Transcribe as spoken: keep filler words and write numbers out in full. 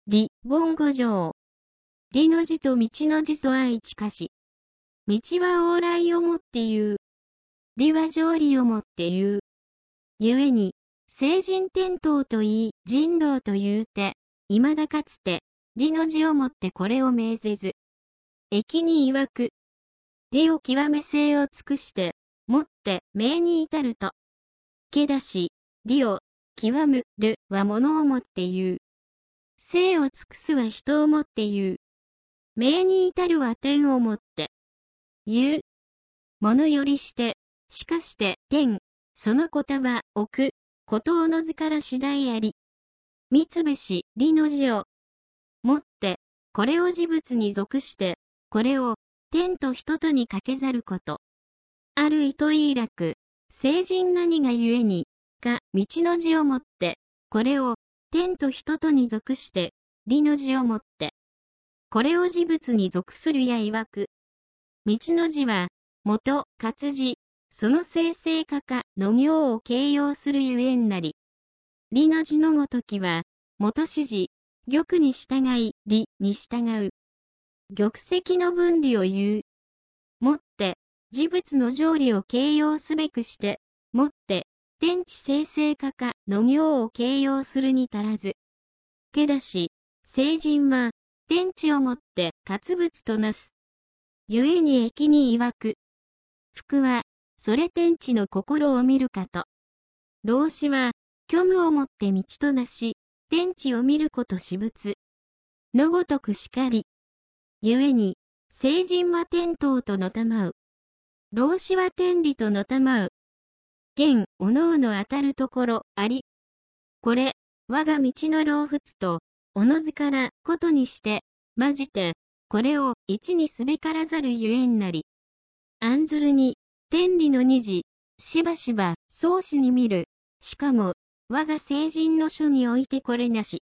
理、本語上。理の字と道の字と愛近し。道は往来をもって言う。理は条理をもって言う。故に、聖人天道と言い、人道と言うて、未だかつて、理の字をもってこれを命ぜず。駅に曰く。理を極め性を尽くして、もって名に至ると。けだし、理を極むるは物をもって言う。性を尽くすは人をもって言う。名に至るは天をもって言う。物よりして、しかして天、その言葉置く、ことおのずから次第あり。三つべし、理の字をもって、これを事物に属して、これを天と人とにかけざること。ある意といい楽、聖人何がゆえに、か、道の字をもって、これを天と人とに属して、理の字をもって、これを事物に属するや曰く。道の字は、元、活字、その生成化かの行を形容するゆえんなり。理の字のごときは、元指示、玉に従い、理に従う。玉石の分離を言う。もって、事物の条理を形容すべくして、もって、天地生成化かの行を形容するに足らず。けだし、聖人は、天地をもって活物となす。故に駅に曰く。福は、それ天地の心を見るかと。老子は、虚無をもって道となし、天地を見ること私物。のごとくしかり。故に、聖人は天道とのたまう。老子は天理とのたまう。現、おのおの当たるところ、あり。これ、我が道の老仏と、おのずから、ことにして、まじて、これを一にすべからざるゆえんなり。案ずるに、天理の二次、しばしば、創始に見る。しかも、我が聖人の書においてこれなし。